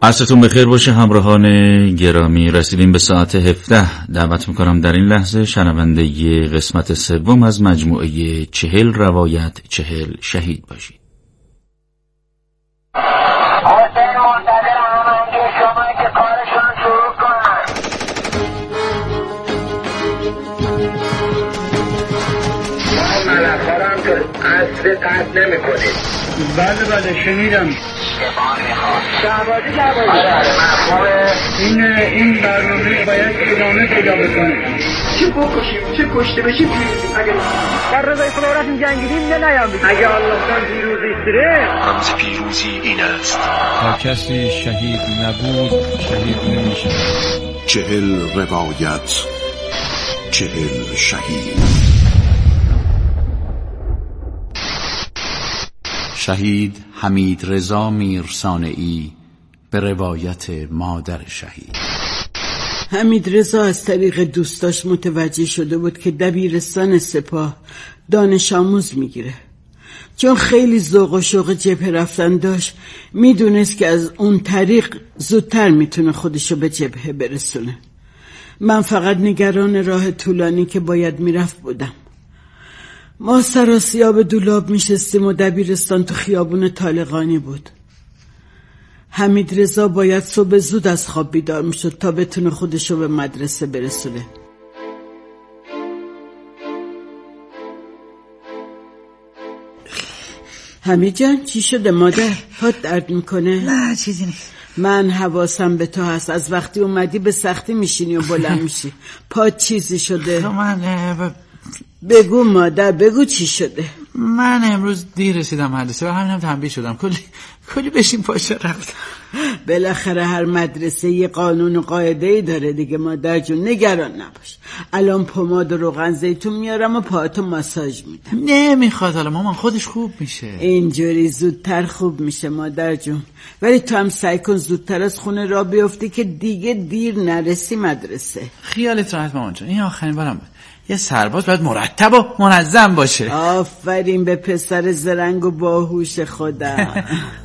عصرتون بخیر باشه همراهان گرامی. رسیدیم به ساعت 17. دعوت میکنم در این لحظه شنونده ی قسمت سوم از مجموعه 40 روایت 40 شهید باشید. حسین منتظر همانگی شما که کارشون شروع کنن. ما ملک‌ها که عصر قد نمی کنید. بله شنیدم. شهبازی این برنامه باید ادامه پیدا بکنه. چه بکشیم چه کشته بشیم پیروزی. اگر در رضای خدا رفتیم جنگیدیم نیام بید. اگه الله‌تان پیروزی استره رمز پیروزی این است: تا کسی شهید نبود شهید نمیشه. 40 روایت 40 شهید. شهید حمیدرضا میرصانعی به روایت مادر شهید. حمیدرضا از طریق دوستاش متوجه شده بود که دبیرستان سپاه دانش آموز میگیره. چون خیلی ذوق و شوق جبهه رفتن داشت، میدونست که از اون طریق زودتر میتونه خودشو به جبهه برسونه. من فقط نگران راه طولانی که باید میرفت بودم. ما سراسیاب دولاب میشستیم و دبیرستان تو خیابون طالقانی بود. حمیدرضا باید صبح زود از خواب بیدار میشد تا بتونه خودشو به مدرسه برسونه. حمید جان چی شده مادر؟ پات درد میکنه؟ نه چیزی نیست. من حواسم به تو هست. از وقتی اومدی به سختی میشینی و بلند میشی. پات چیزی شده؟ من بگو مادر، بگو چی شده؟ من امروز دیر رسیدم مدرسه و همینم تنبیه شدم. کلی بشین پاشه رفتم. بالاخره هر مدرسه یه قانون و قاعده‌ای داره دیگه مادر جون، نگران نباش. الان پماد و روغن زیتون میارم و پاهاتو ماساژ میدم. نمیخواد حالا مامان، خودش خوب میشه. اینجوری زودتر خوب میشه مادر جون، ولی تو هم سعی کن زودتر از خونه را بیفتی که دیگه دیر نرسی مدرسه. خیالت راحت مامان جون، این آخرین بارم. یه سرباز باید مرتب و منظم باشه. آفرین به پسر زرنگ و باهوش خودم.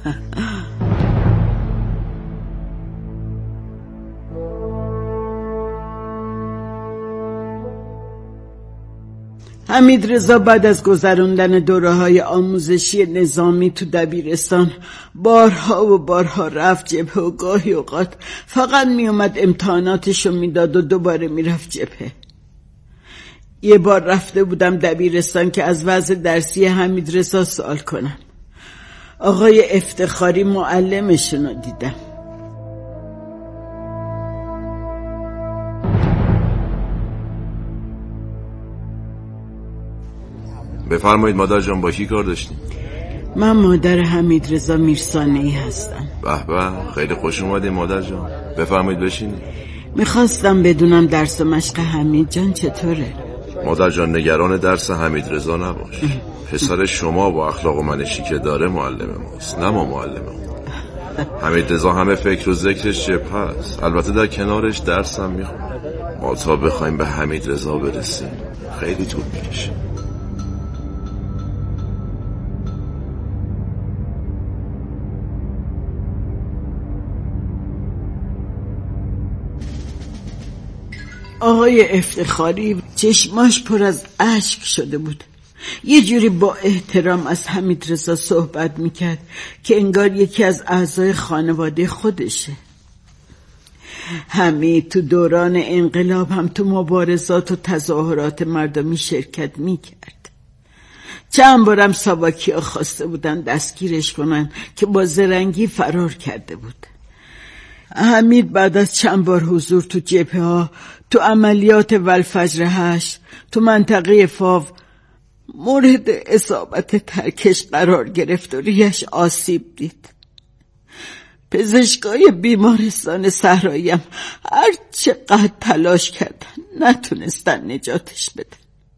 حمیدرضا بعد از گذراندن دوره‌های آموزشی نظامی تو دبیرستان بارها و بارها رفت جبهه و گاهی اوقات فقط میومد امتحاناتشو میداد و دوباره میرفت جبهه. یه بار رفته بودم دبیرستان که از وضع درسی حمیدرضا سوال کنم. آقای افتخاری معلمشونو دیدم. بفرمایید مادر جان، با کی کار داشتیم؟ من مادر حمیدرضا میرصانعی هستم. به به، خیلی خوش اومدید مادر جان. بفرمایید بشینید. میخواستم بدونم درس و مشق حمید جان چطوره؟ مادر جان نگران درس حمیدرضا نباش. پسر شما با اخلاق و منشی که داره معلم ماست، نه ما معلم ما. حمیدرضا همه فکر و ذکرش جبهه است، البته در کنارش درس هم میخونه. ما تا بخوایم به حمیدرضا برسیم خیلی طول میکشه. آقای افتخاری چشماش پر از اشک شده بود. یه جوری با احترام از حمیدرضا صحبت میکرد که انگار یکی از اعضای خانواده خودشه. حمید تو دوران انقلاب هم تو مبارزات و تظاهرات مردمی شرکت میکرد. چند بارم ساواکی‌ها خواسته بودن دستگیرش کنن که با زرنگی فرار کرده بود. حمید بعد از چند بار حضور تو جبهه ها، تو عملیات والفجر 8، تو منطقه فاو مورد اصابت ترکش قرار گرفت و ریش آسیب دید. پزشکای بیمارستان صحراییم هر چقدر تلاش کردن نتونستن نجاتش بدن.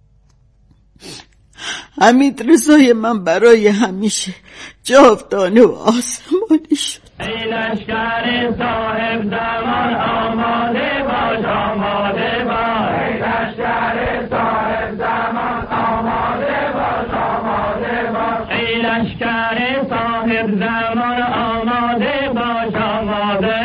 حمیدرضای من برای همیشه جاودانه و آسمانی شد. ای لشکر صاحب زمان آماده باش، آماده باش. ای لشکر صاحب زمان آماده باش، آماده باش. ای لشکر صاحب زمان آماده باش، آماده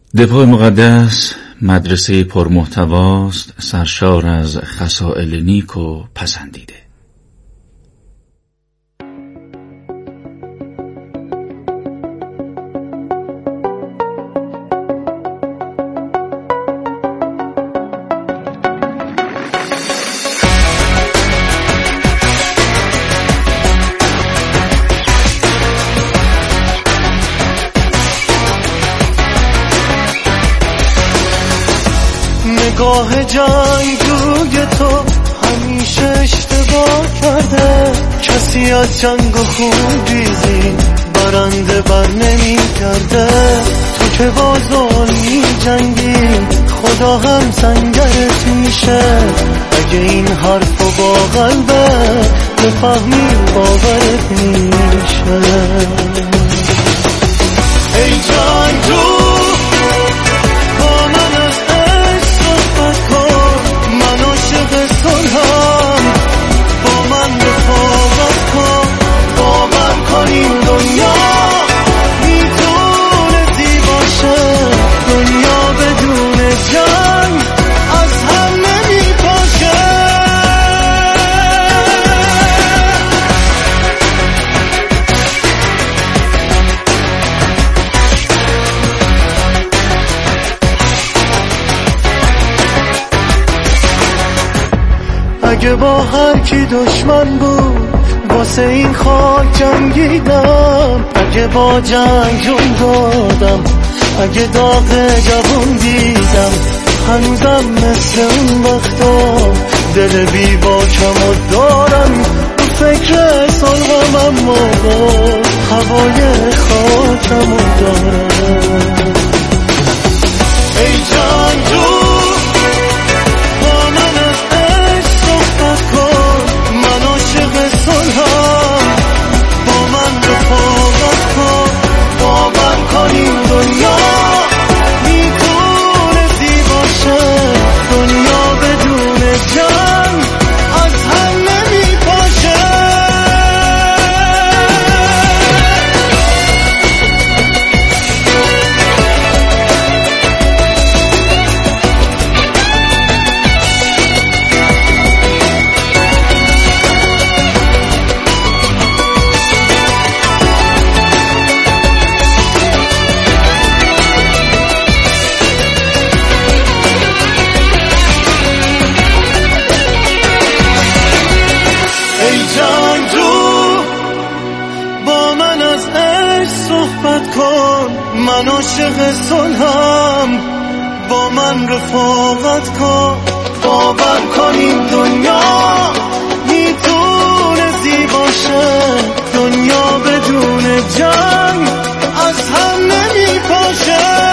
دفاع مقدس مدرسه پرمحتواست، سرشار از خصائل نیک و پسندیده. نگاه جنگجوی تو همیشه اشتباه کرده، کسی از جنگ و خونریزی برنده بر نمی کرده. تو که با ظلمی جنگی خدا هم سنگرت میشه، اگه این حرفو با قلبت بفهمی باورت میشه. ای جنگجو اگه با هر کی دشمن بود واسه این خاک جنگیدم، اگه با جنگ جون دادم، اگه داغ جوون دیدم، هنوزم مثل اون وقتا دل بی باکمو دارم. تو فکر سالم اما هوای خاکمو دارم. ای جنگجو من عاشق صلحم، با من رفاقت کن، باور کن این دنیا میتونه زیبا شه، دنیا بدون جنگ از هم نمیپاشه.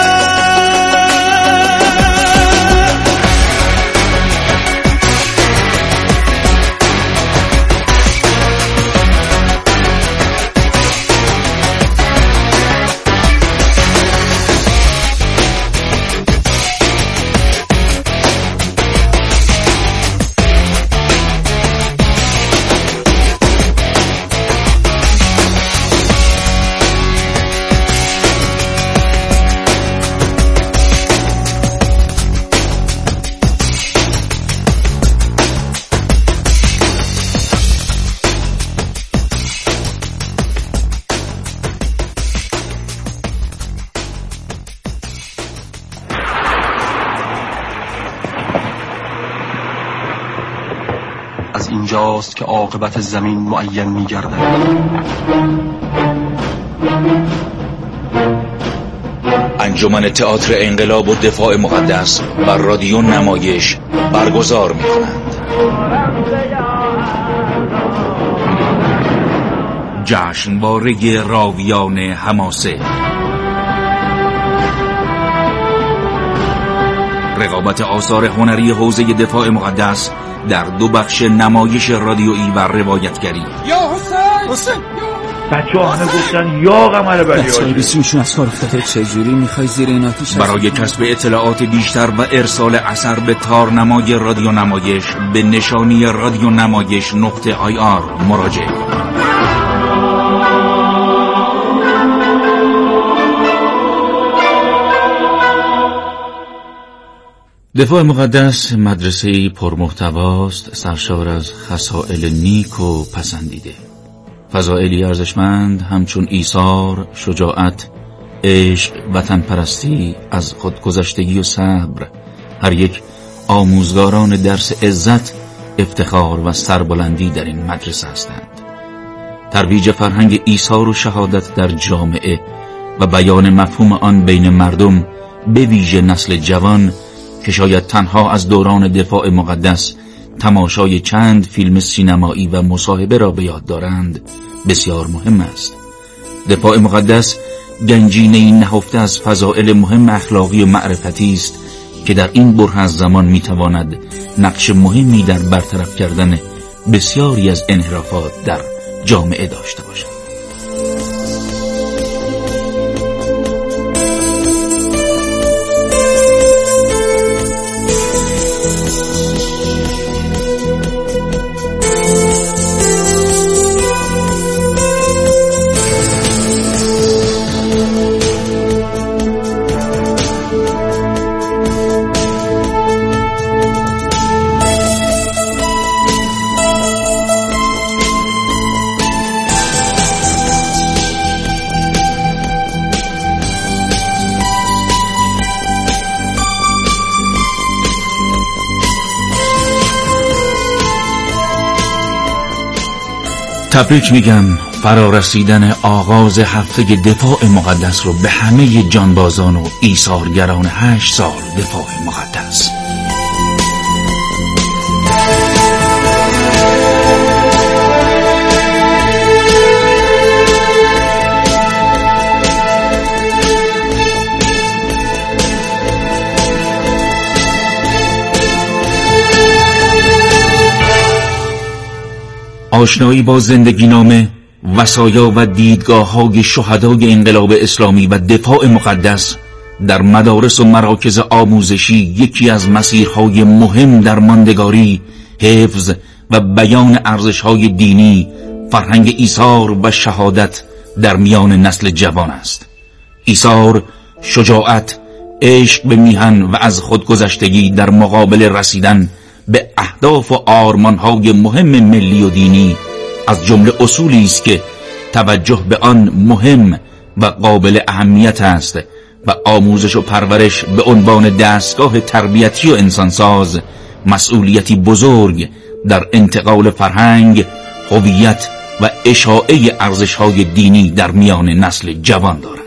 از اینجاست که عاقبت زمین معین می‌گردد. انجمن تئاتر انقلاب و دفاع مقدس بر رادیو نمایش برگزار می‌کنند. جشنواره راویان حماسه، رقابت آثار هنری حوزه دفاع مقدس در 2 بخش نمایش رادیویی و روایتگری. یا حسین بچه‌ها همه گفتن یا قمر بلی بچه‌ها بیسیمشون از کار افتاده. چجوری میخوای زیر این آتیش برای کسب اطلاعات بیشتر و ارسال اثر به تارنمای رادیو نمایش به نشانی رادیو نمایش .ir مراجعه کنید. دفاع مقدس مدرسه‌ای پرمحتواست، سرشار از خصائل نیک و پسندیده. فضائلی ارزشمند همچون ایثار، شجاعت، عشق، وطن پرستی، از خودگذشتگی و صبر، هر یک آموزگاران درس عزت، افتخار و سربلندی در این مدرسه هستند. ترویج فرهنگ ایثار و شهادت در جامعه و بیان مفهوم آن بین مردم، به ویژه نسل جوان که شاید تنها از دوران دفاع مقدس تماشای چند فیلم سینمایی و مصاحبه را به یاد دارند، بسیار مهم است. دفاع مقدس گنجینه‌ای نهفته از فضائل مهم اخلاقی و معرفتی است که در این بره از زمان میتواند نقش مهمی در برطرف کردن بسیاری از انحرافات در جامعه داشته باشد. تبریک میگم فرارسیدن آغاز هفته دفاع مقدس رو به همه جانبازان و ایثارگران 8 سال دفاع مقدس. آشنایی با زندگی نامه، وصایا و دیدگاه‌های شهدای انقلاب اسلامی و دفاع مقدس در مدارس و مراکز آموزشی یکی از مسیرهای مهم در ماندگاری، حفظ و بیان ارزش‌های دینی، فرهنگ ایثار و شهادت در میان نسل جوان است. ایثار، شجاعت، عشق به میهن و از خودگذشتگی در مقابل رسیدن به اهداف و آرمان‌های مهم ملی و دینی از جمله اصولی است که توجه به آن مهم و قابل اهمیت است و آموزش و پرورش به عنوان دستگاه تربیتی و انسانساز مسئولیتی بزرگ در انتقال فرهنگ، هویت و اشاعه ارزش‌های دینی در میان نسل جوان دارد.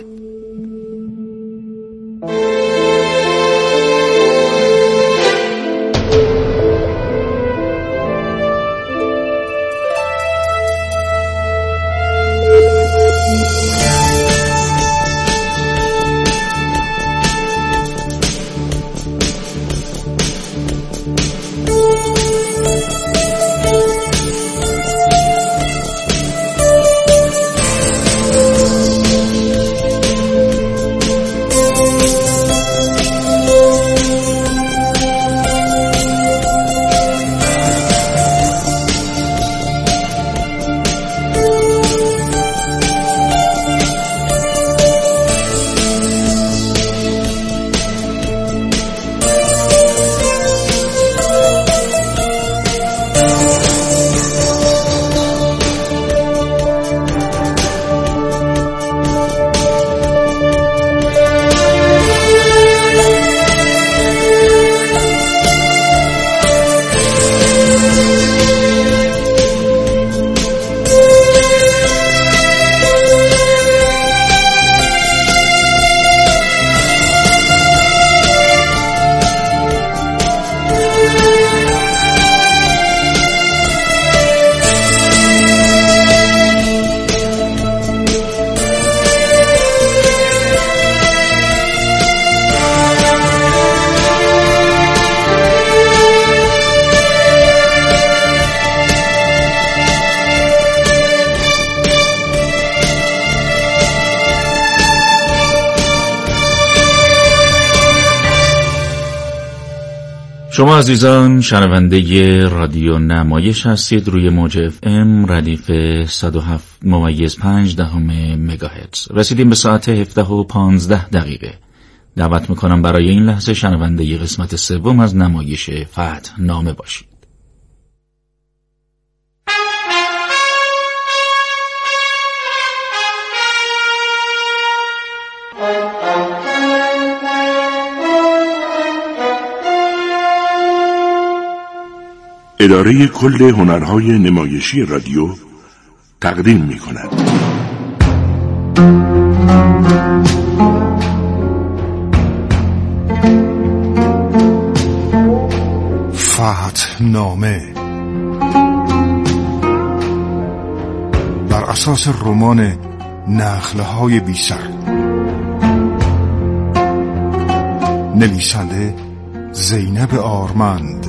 شما عزیزان شنونده رادیو نمایش هستید روی موج FM ردیف 107.5 مگاهرتز. رسیدیم به ساعت 17:15. دعوت میکنم برای این لحظه شنونده قسمت سوم از نمایش فتح نامه باشید. اداره کل هنرهای نمایشی رادیو تقدیم می‌کند. فتح نامه بر اساس رمان نخله‌های بی‌سر، نویسنده زینب آرمند،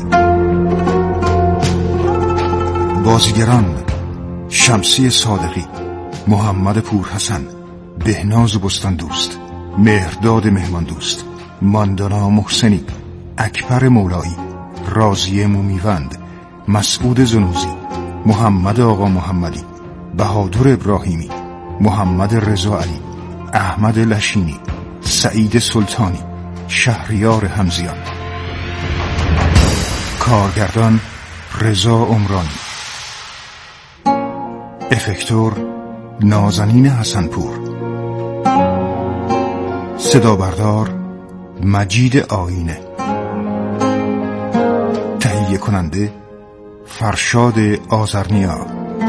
بازیگران شمسی صادقی، محمد پورحسن، بهناز بستاندوست، مهرداد مهماندوست، ماندانا محسنی، اکبر مولایی، راضیه مومیوند، مسعود زنوزی، محمد آقا محمدی، بهادر ابراهیمی، محمد رضا علی، احمد لشینی، سعید سلطانی، شهریار حمزیان. کارگردان رضا عمرانی، افکتور نازنین حسنپور، صدا بردار مجید آینه، تهیه کننده فرشاد آذرنیا.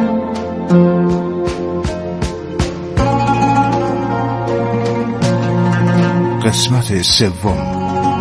قسمت سوم.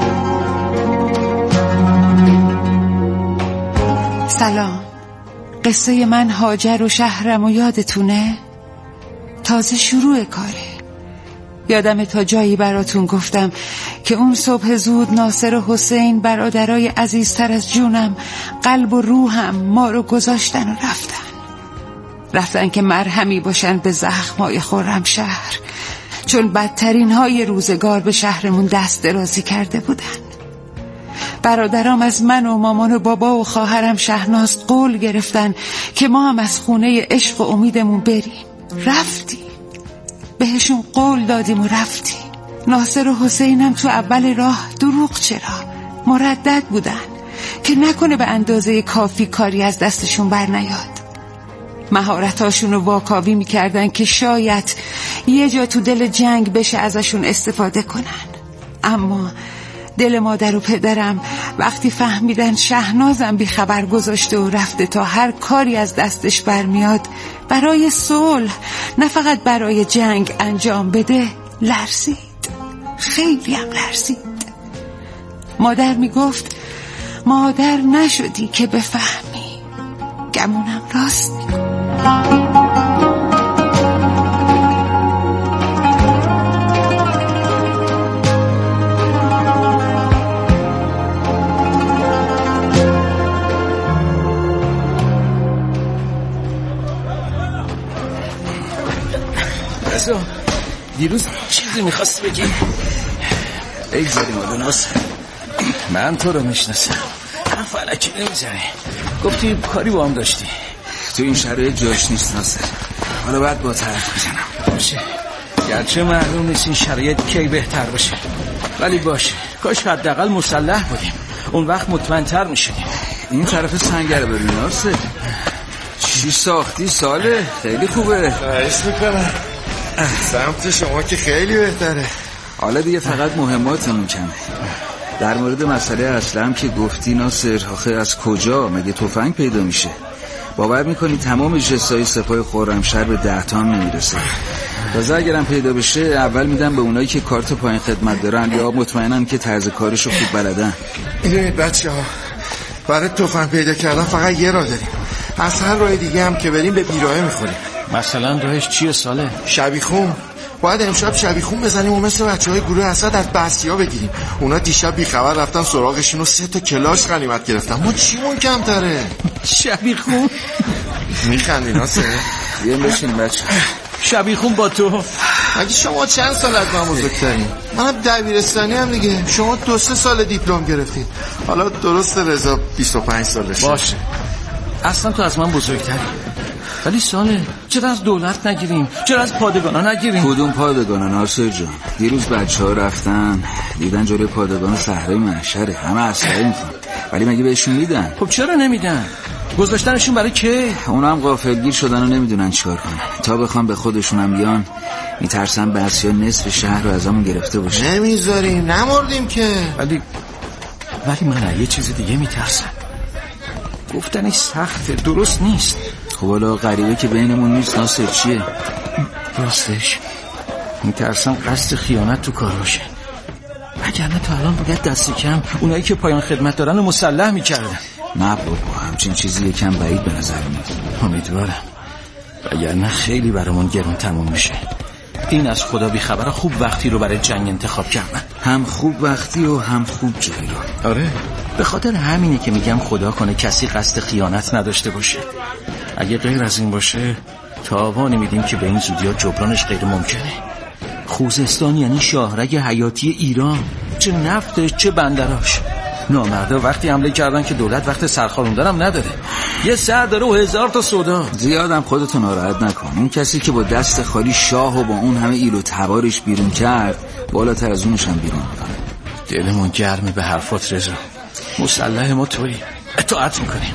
سلام. قصه من هاجر و شهرم و یادتونه؟ تازه شروع کاره. یادم تا جایی براتون گفتم که اون صبح زود ناصر و حسین، برادرای عزیزتر از جونم، قلب و روحم، ما رو گذاشتن و رفتن که مرهمی باشن به زخمای خرم شهر، چون بدترین های روزگار به شهرمون دست درازی کرده بودن. برادرام از من و مامان و بابا و خواهرم شهناز قول گرفتن که ما هم از خونه عشق و امیدمون بریم. رفتیم، بهشون قول دادیم و رفتیم. ناصر و حسینم تو اول راه دروغ چرا مردد بودن که نکنه به اندازه کافی کاری از دستشون بر نیاد. مهارتاشون رو واکاوی میکردن که شاید یه جا تو دل جنگ بشه ازشون استفاده کنن. اما دل مادر و پدرم وقتی فهمیدن شهنازم بی خبر گذاشته و رفته تا هر کاری از دستش برمیاد برای صلح نه فقط برای جنگ انجام بده، لرزید. خیلی هم لرزید. مادر میگفت مادر نشدی که بفهمی. گمونم راست میگفت. دیروز چیزی میخواستی بگی؟ بگذاریم آدوناس، من تو رو میشناسم. من فلکی نمیزنی. گفتی کاری با هم داشتی. تو این شرایط جاش نیست ناصر. حالا باید با طرف بزنم. باشه، گرچه معلوم نیست این شرایط کی بهتر باشه، ولی باشه. کاش حداقل مسلح بودیم، اون وقت مطمئن‌تر میشدیم. این طرف سنگر ببین ناصر، چی ساختی ساله؟ خیلی خوبه. خواهش میکنم. سمت شما که خیلی بهتره. حالا دیگه فقط مهماتمون کمه. در مورد مسئله اصلم که گفتی ناصر، آخه از کجا مگه تفنگ پیدا میشه؟ باور میکنی تمام جسای سپاه خرمشهر به 10 تا نمیرسه. تازه اگرم پیدا بشه اول میدم به اونایی که کارت پایین خدمت دارن یا مطمئنن که طرز کارشو خوب بلدن. میدونید بچه‌ها، برای تفنگ پیدا کردن فقط یه راه داریم. از هر راه دیگه هم که بریم به بیراهه میخوریم. مثلا راهش چیه ساله؟ شبیخون. باید امشب شبیخون بزنیم و مثل بچه‌های گروه اسد از بسیا بگیریم. اونا دیشب بیخبر رفتن سراغشون و 3 تا کلاش غنیمت گرفتن. ما چیمون کمتره؟ شبیخون؟ میخندی ناصر؟ یه بشین بچه. شبیخون با تو؟ اگه شما چند سال از من بزرگترین؟ منم دبیرستانی هم دیگه. شما 2-3 سال دیپلم گرفتید. حالا درست رضا 25 سالشه. باشه، اصلا تو از من بزرگتری. ولی ساله، چرا از دولت نگیریم؟ چرا از پادگانا نگیریم؟ کدوم پادگانا ناصر جان؟ دیروز بچه‌ها رفتن دیدن جلوی پادگان صحرای محشره، همه اسلحه میخوان، ولی مگه بهشون میدن؟ خب چرا نمیدن؟ گذاشتنشون برای کی؟ اونا هم غافلگیر شدن و نمیدونن چیکار کنن. تا بخوام به خودشونم بیان میترسن بعضیا نصف شهر رو ازمون گرفته باشه. نمیذاریم، نمردیم که. ولی من یه چیز دیگه میترسم. گفتنش سخته، درست نیست. خب حالا غریبه که بینمون نیست. ناصر چیه؟ راستش میترسم قصد خیانت تو کار باشه، وگرنه تا الان باید دست کم اونایی که پایان خدمت دارن رو مسلح میکردن. نه بابا، همچین چیزی یکم بعید به نظر میاد. امیدوارم، وگرنه خیلی برامون گرون تموم میشه. این از خدا بی خبر خوب وقتی رو برای جنگ انتخاب کردن، هم خوب وقتی و هم خوب جایی رو. آره، به خاطر همینه که میگم خدا کنه کسی قصد خیانت نداشته باشه. اگه غیر از این باشه تاوانی میدیم که به این زودی‌ها جبرانش غیر ممکنه. خوزستان یعنی شاهرگ حیاتی ایران، چه نفتش چه بندراش. نامردا وقتی حمله کردن که دولت وقت سرخاروندن هم نداره، یه سر داره و 1000 تا سودا. زیادم خودتو ناراحت نکن. اون کسی که با دست خالی شاه و با اون همه ایل و تبارش بیرون کرد، بالاتر از اونش هم بیرون میکنه. دلمون گرمه به حرفات رضا. مسلح ما تویی، اطاعت میکنیم.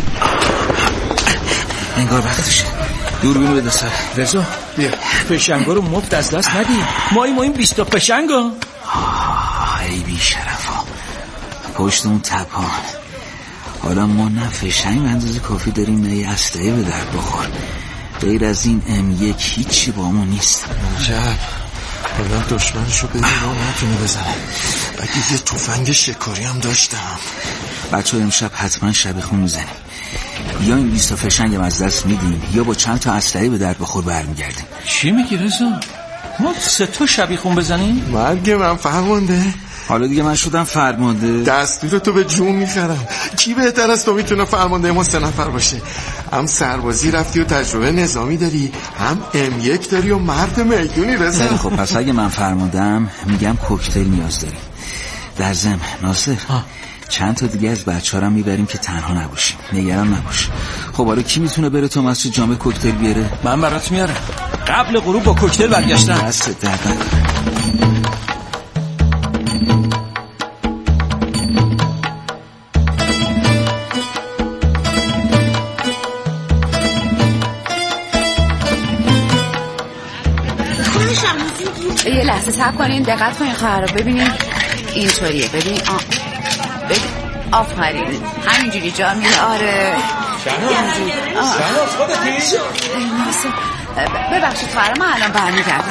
انگار وقتشه. دوربینو بده سر. رضا بیا، فشنگا رو مفت از دست ندی. ما این 20 تا فشنگا. ای بی شرفا، پشت اون تپان. حالا ما نه فشنگ اندازه کافی داریم نه یه اسلحه به درد بخور. غیر از این M1 هیچی با ما نیست. عجب، حالا دشمنشو ببین و نتونه بزنه. اگه یه تفنگ شکاری هم داشتم. بچه ها امشب حتما شبیخون میزنیم. یا این 20 تا فشنگ از دست میدیم یا با چند تا اسلحه به درد بخور برمیگردیم. چی میگی رضا؟ ما 3 تا شبیخون بزنیم؟ مرگ من فرمانده. حالا دیگه من شدم فرمانده. دستور تو به جون میخرم. کی بهتر از تو میتونه فرمانده ما 3 نفر باشه؟ هم سربازی رفتی و تجربه نظامی داری، هم M1 داری و مرد میدونی رضا. خب پس اگه من فرماندم میگم کوکتل نیاز داریم. در ضمن ناصر چند تا دیگه از بچه‌ها هم میبریم که تنها نباشیم. نگران نباش. خب حالا کی میتونه بره تا مسجد جامع کوکتل بیاره؟ من برات میارم. قبل غروب با کوکتل برگشتم. دست درد نکنه. یه لحظه صبر کنین، دقت کنین خواهر رو ببینین. اینطوریه، ببین. آفرین، همینجوری جا میره. آره شهناز خودتی؟ ببخشید خواهر، من الان برمیگردم.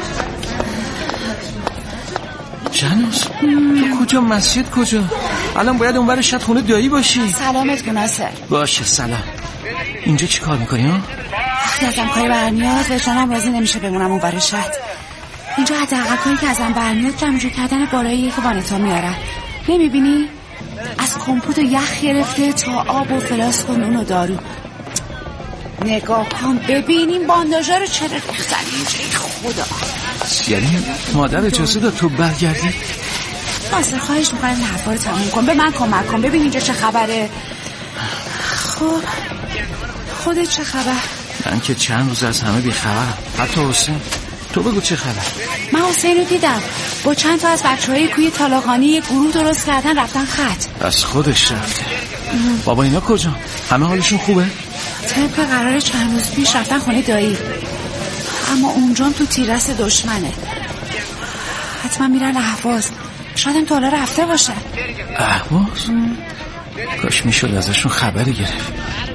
شهناز تو کجا؟ مسجد کجا؟ الان باید اونور شاید خونه دایی باشی. سلامت کن ناصر. باشه سلام. اینجا چی کار میکنی ها؟ وقتی ازم کاری برمیاد وجدانم راضی نمیشه بمونم اونور شهر. اینجا حداقل کاری که ازم برمیاد جمع کردن بالایی که وانتا میارن. نمیبینی؟ از کمپوت و یخ گرفته تا آب و فلاسک و نون و دارو. نگاه کن ببین این بانداژا رو چرا ریختن اینجا. خدا، یعنی مادر اجازه داد تو برگردی؟ ناصر خواهش میکنم این حرفا رو تموم کن، به من کمک کن. ببین اینجا چه خبره. خب خودت چه خبر؟ من که چند روز از همه بیخبرم، حتی حسین. تو بگو چه خبر؟ من حسین رو دیدم با چند تا از بچه‌های کوی طالاقانی یه گروه درست کردن رفتن خط. از خودش رفته. بابا اینا کجا؟ همه حالشون خوبه؟ طبق قرار چند روز پیش رفتن خونه دایی، اما اونجا تو تیررس دشمنه. حتما میرن اهواز. شاید هم تا حالا رفته باشن. اهواز؟ کاش میشد ازشون خبری گرفت.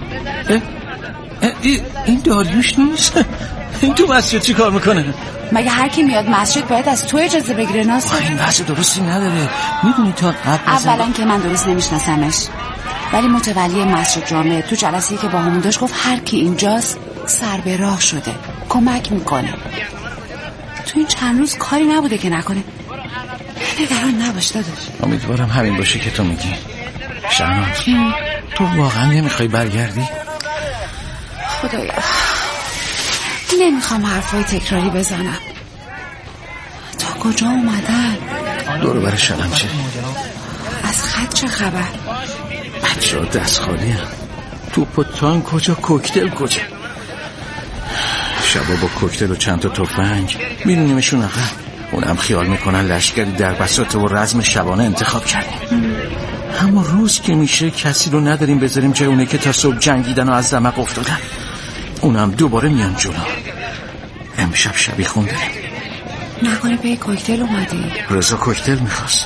این داریوش نیست؟ این تو مسجد چی کار میکنه؟ مگه هر کی میاد مسجد باید از تو اجازه بگیره ناصر؟ این بحث درستی نداره. میدونی تا اولا که من درست نمیشناسمش، ولی متولی مسجد جامع تو جلسه‌ای که با همون داشت گفت هر کی اینجاست سر به راه شده، کمک میکنه. تو این چند روز کاری نبوده که نکنه. نگران نباش داداش. امیدوارم همین باشه که تو میگی. شهناز تو واقعا نمیخوای برگردی؟ خدایا نمیخوام حرفای تکراری بزنم. تا کجا اومدن؟ دورو بر شلمچه. از خط چه خبر؟ بچه ها دست خالی هم. توپ و تانک کجا، کوکتل کجا؟ شبا با کوکتل و چند تا تفنگ میرونیمشون عقب. اونم خیال میکنن لشکری در بساط و رزم شبانه انتخاب کردیم. اما روز که میشه کسی رو نداریم بذاریم جای اونه که تا صبح جنگیدن و از رمق افتادن. اونم دوباره میان جلو. امشب شبی خون داریم. نکنه به کوکتل اومدی؟ رضا کوکتل میخواست.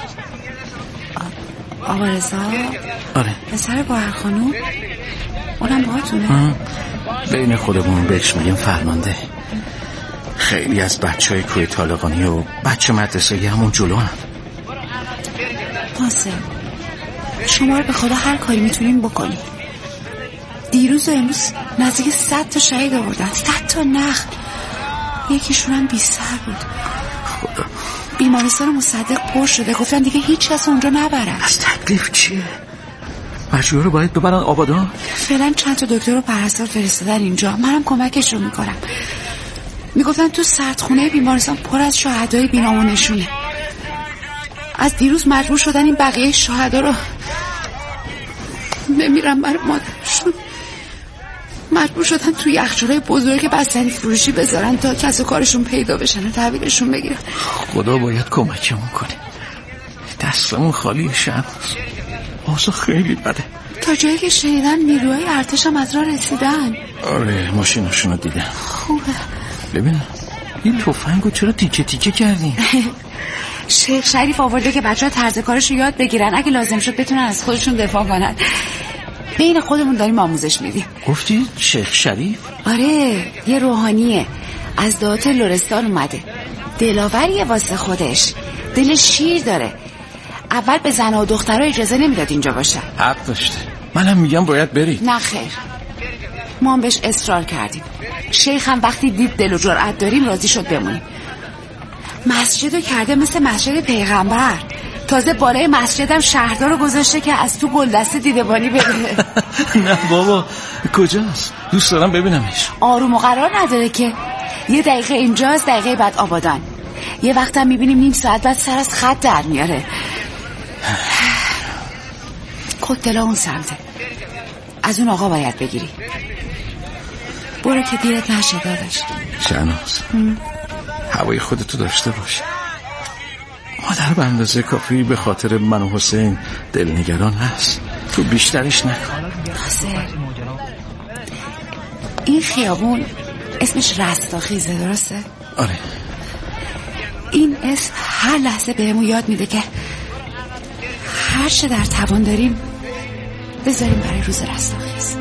آقا رضا؟ آره. پسر باهر خانوم؟ اونم باهاتونه؟ بین خودمون بهش میگیم فرمانده. خیلی از بچه های کوی طالقانی و بچه مدرسه همون جلو هم. قاسم شما رو به خدا هر کاری میتونیم بکنیم. دیروز و امروز نزدیک 100 تا شهید آوردن، 100 تا نخل. یکیشون هم 20 سر بود. خدا. بیمارستان مصدق پر شده، گفتن دیگه هیچ کس اونجا نبرن. از تکلیف چیه؟ بچه‌ها رو باید ببرن آبادان؟ فعلا چند تا دکتر و پرستار فرستادن اینجا، منم کمکشون میکنم. میگفتن تو سردخونه بیمارستان پر از شهدای بینام و نشونه. از دیروز مجبور شدن این بقیه شهدا رو بمیرن برای مادرشون. مجبور شدن توی یخچالای بزرگ بستنی فروشی بذارن تا کس و کارشون پیدا بشن و تحویلشون بگیرن. خدا باید کمکمون کنه. دستمون خالی شب. اوضاع خیلی بده. تا جایی که شنیدن نیروهای ارتش هم از راه رسیدن. آره ماشینشون رو دیدم. خوبه. ببینم این تفنگو چرا تیکه تیکه کردین؟ شیخ شریف آورده که بچه‌ها طرز کارشو یاد بگیرن، اگه لازم شد بتونن از خودشون دفاع کنن. بین خودمون داریم آموزش میدیم. گفتی شیخ شریف؟ آره یه روحانیه، از دهات لرستان اومده. دلاوریه واسه خودش، دل شیر داره. اول به زن و دخترها اجازه نمیداد اینجا باشن. حق داشته. منم میگم باید برید. نه خیر، ما هم بهش اصرار کردیم. شیخ هم وقتی دید دل و جرأت داریم راضی شد بمونیم. مسجدو کرده مثل مسجد پیغمبر. تازه بالای مسجدم شهردار رو گذاشته که از تو گلدسته دیدبانی ببینه. نه بابا کجاست؟ دوست دارم ببینمش. آروم و قرار نداره که. یه دقیقه اینجاست، دقیقه بعد آبادان. یه وقتم میبینیم نیم ساعت بعد سر از خط در میاره. کوکتلا اون سمته، از اون آقا باید بگیری. برو که دیرت نشه داداش. شهناز هوای خودتو داشته باش. مادر به اندازه کافی به خاطر من و حسین دلنگران هست. تو بیشترش نکن. حسین این خیابون اسمش رستاخیزه درسته؟ آره. این اسم هر لحظه بهمون یاد میده که هر چه در توان داریم بذاریم برای روز رستاخیز.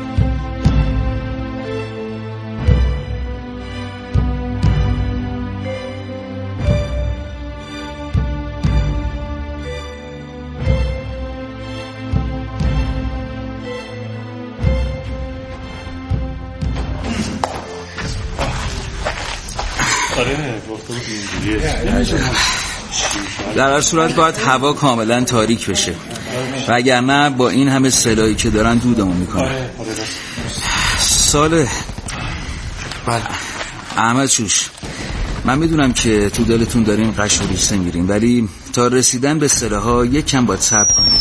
در هر صورت باید هوا کاملا تاریک بشه، وگرنه با این همه سلاحی که دارن دودمون میکنن. ساله احمد شوش، من میدونم که تو دلتون دارین قش و ریسته میرین، ولی تا رسیدن به سلاح‌ها یک کم باید صبر کنید.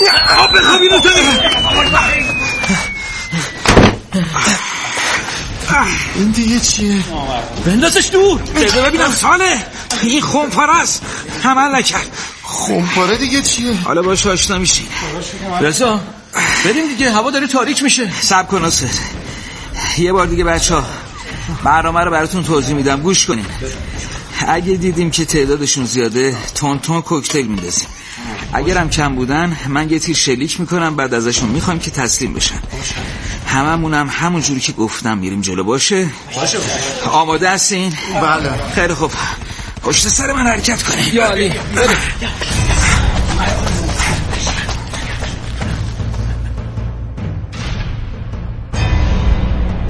این دیگه چیه؟ بندازش دور. ببینم ساله این خونپاره است، عمل نکرد. خونپاره دیگه چیه؟ حالا باش آشنا میشین. رضا بریم دیگه، هوا داره تاریک میشه. صبر کن ناصر، یه بار دیگه بچه‌ها برنامه رو براتون توضیح میدم، گوش کنین. اگه دیدیم که تعدادشون زیاده تون تون کوکتل میندازیم، اگرم کم بودن من یه تیر شلیک میکنم، بعد ازشون میخوایم که تسلیم بشن. هممونم همون جوری که گفتم میریم جلو. باشه؟ آماده هستین؟ بله. خیلی خوب، پشت سر من حرکت کنین. یا علی بریم.